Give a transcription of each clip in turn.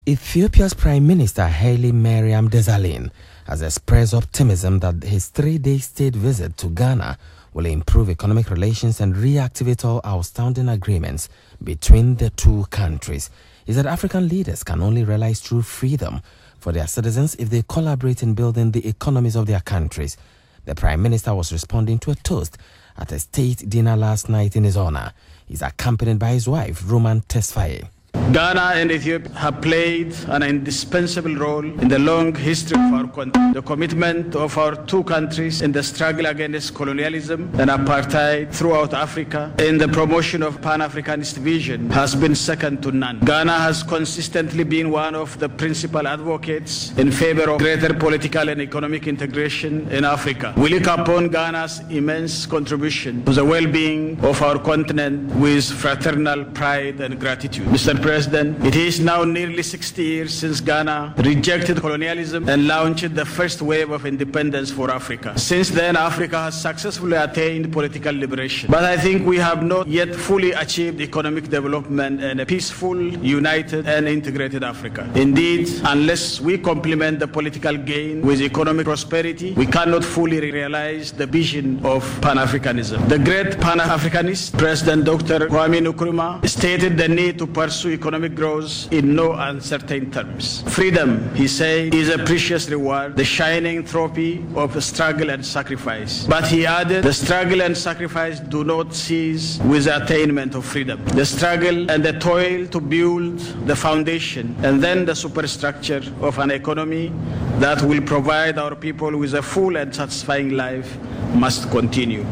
Ethiopia's Prime Minister Haile Mariam Desalegn has expressed optimism that his 3-day state visit to Ghana will improve economic relations and reactivate all outstanding agreements between the two countries. He said African leaders can only realize true freedom for their citizens if they collaborate in building the economies of their countries. The Prime Minister was responding to a toast at a state dinner last night in his honor. He's accompanied by his wife, Roman Tesfaye. Ghana and Ethiopia have played an indispensable role in the long history of our country. The commitment of our two countries in the struggle against colonialism and apartheid throughout Africa in the promotion of Pan-Africanist vision has been second to none. Ghana has consistently been one of the principal advocates in favor of greater political and economic integration in Africa. We look upon Ghana's immense contribution to the well-being of our continent with fraternal pride and gratitude. Mr. President, it is now nearly 60 years since Ghana rejected colonialism and launched the first wave of independence for Africa. Since then, Africa has successfully attained political liberation. But I think we have not yet fully achieved economic development and a peaceful, united, and integrated Africa. Indeed, unless we complement the political gain with economic prosperity, we cannot fully realize the vision of Pan-Africanism. The great Pan-Africanist, President Dr. Kwame Nkrumah, stated the need to pursue economic growth in no uncertain terms. Freedom, he said, is a precious reward, the shining trophy of struggle and sacrifice. But he added, the struggle and sacrifice do not cease with the attainment of freedom. The struggle and the toil to build the foundation and then the superstructure of an economy that will provide our people with a full and satisfying life must continue.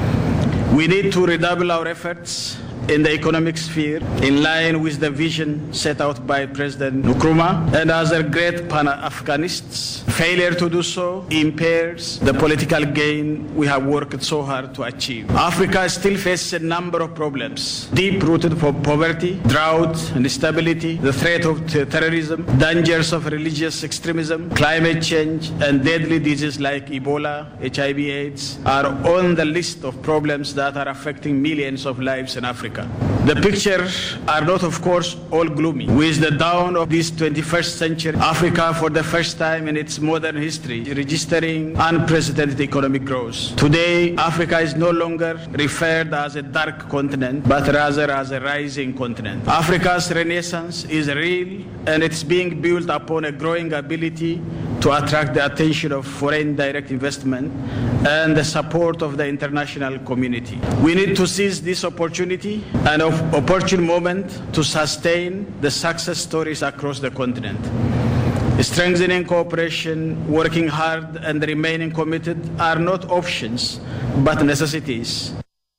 We need to redouble our efforts in the economic sphere, in line with the vision set out by President Nkrumah and other great Pan-Africanists. Failure to do so impairs the political gain we have worked so hard to achieve. Africa still faces a number of problems, deep-rooted for poverty, drought, instability, the threat of terrorism, dangers of religious extremism, climate change, and deadly diseases like Ebola, HIV/AIDS are on the list of problems that are affecting millions of lives in Africa. The pictures are not, of course, all gloomy. With the dawn of this 21st century, Africa, for the first time in its modern history, registering unprecedented economic growth. Today, Africa is no longer referred as a dark continent, but rather as a rising continent. Africa's renaissance is real, and it's being built upon a growing ability to attract the attention of foreign direct investment and the support of the international community. We need to seize this opportunity and opportune moment to sustain the success stories across the continent. Strengthening cooperation, working hard, and remaining committed are not options, but necessities.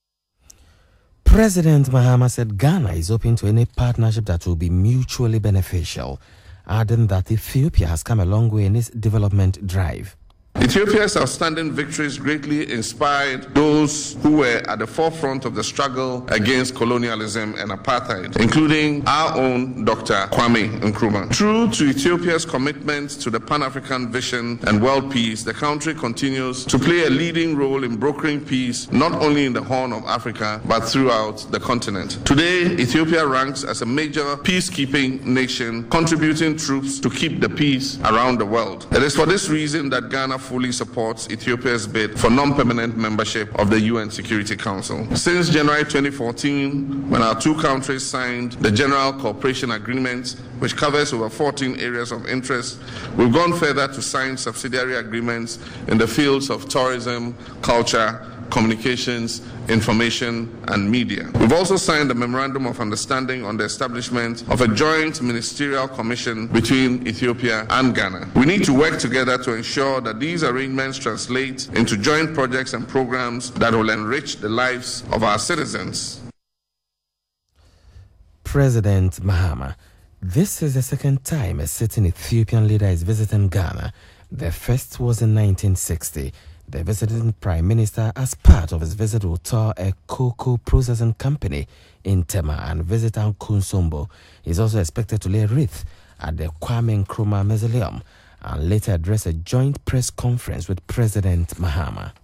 President Mahama said Ghana is open to any partnership that will be mutually beneficial, adding that Ethiopia has come a long way in its development drive. Ethiopia's outstanding victories greatly inspired those who were at the forefront of the struggle against colonialism and apartheid, including our own Dr. Kwame Nkrumah. True to Ethiopia's commitment to the Pan-African vision and world peace, the country continues to play a leading role in brokering peace not only in the Horn of Africa but throughout the continent. Today, Ethiopia ranks as a major peacekeeping nation, contributing troops to keep the peace around the world. It is for this reason that Ghana fully supports Ethiopia's bid for non-permanent membership of the UN Security Council. Since January 2014, when our two countries signed the General Cooperation Agreement, which covers over 14 areas of interest, we've gone further to sign subsidiary agreements in the fields of tourism, culture, communications, information, and media. We've also signed a Memorandum of Understanding on the establishment of a joint ministerial commission between Ethiopia and Ghana. We need to work together to ensure that these arrangements translate into joint projects and programs that will enrich the lives of our citizens. President Mahama, this is the second time a sitting Ethiopian leader is visiting Ghana. The first was in 1960. The visiting Prime Minister, as part of his visit, will tour a cocoa processing company in Tema and visit Ankunsombo. He is also expected to lay a wreath at the Kwame Nkrumah Mausoleum and later address a joint press conference with President Mahama.